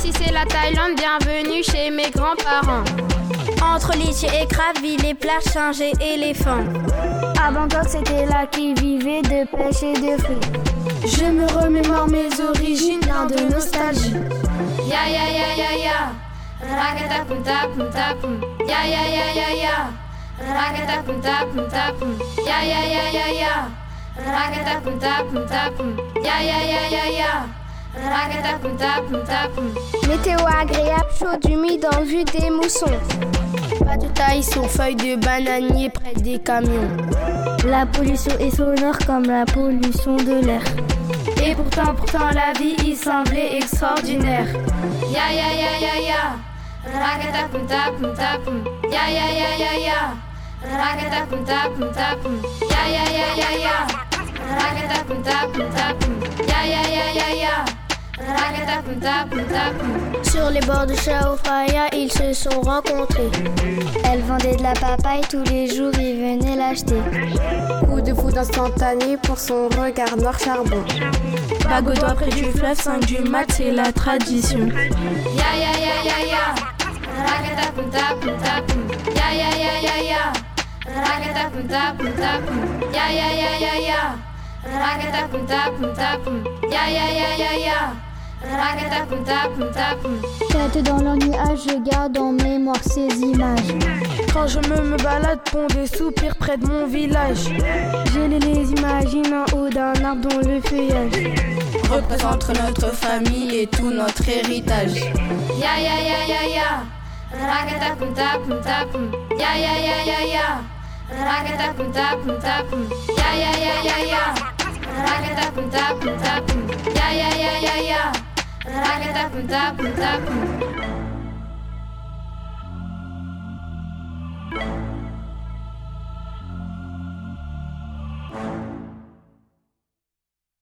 Ici c'est la Thaïlande, bienvenue chez mes grands-parents. Entre litchi et crabe, les plages changées éléphants. À Bangkok, c'était là qui vivait de pêche et de fruits. Je me remémore mes origines, plein de nostalgie. Ya ya ya ya ya, ragatapum tapum tapum. Ya ya ya ya ya, ragatapum tapum tapum. Ya ya ya ya ya, ragatapum tapum tapum. Ya ya ya ya ya, ragatapum tapum tapum. Météo agréable, chaud, humide en vue des moussons. Pas de taille sur feuilles de bananier près des camions. La pollution est sonore comme la pollution de l'air. Et pourtant la vie y semblait extraordinaire. Ya ya ya ya ya, ragatapum tapum tapum. Ya ya ya ya ya, ragatapum tapum tapum. Ya ya ya ya ya, ragatapum tapum tapum. Ya ya ya ya ya, ragatapum tapum tapum. Sur les bords de Chao Phraya, ils se sont rencontrés. Elle vendait de la papaye, tous les jours ils venaient l'acheter. Coup de foudre instantané pour son regard noir charbon. Bague au doigt près du fleuve, 5 du mat, c'est la tradition. Ya ya ya ya ya, ragatapum tapum tapum. Ya ya ya ya ya, ragatapum tapum tapum. Ya ya ya ya ya, ragatapum tapum tapum. Ya ya ya ya ya, ragatapum tapum tapum. Tête dans leur nuage, je garde en mémoire ces images. Quand je me balade, pond des soupirs près de mon village. Je les imagine en haut d'un arbre dont le feuillage représente notre famille et tout notre héritage. Ya ya ya ya ya, ragatapum tapum tapum. Ya ya ya ya ya, ragatapum tapum tapum. Ya ya ya ya ya, ragatapum tapum tapum. Ya ya ya ya ya, ragatapum tapum tapum.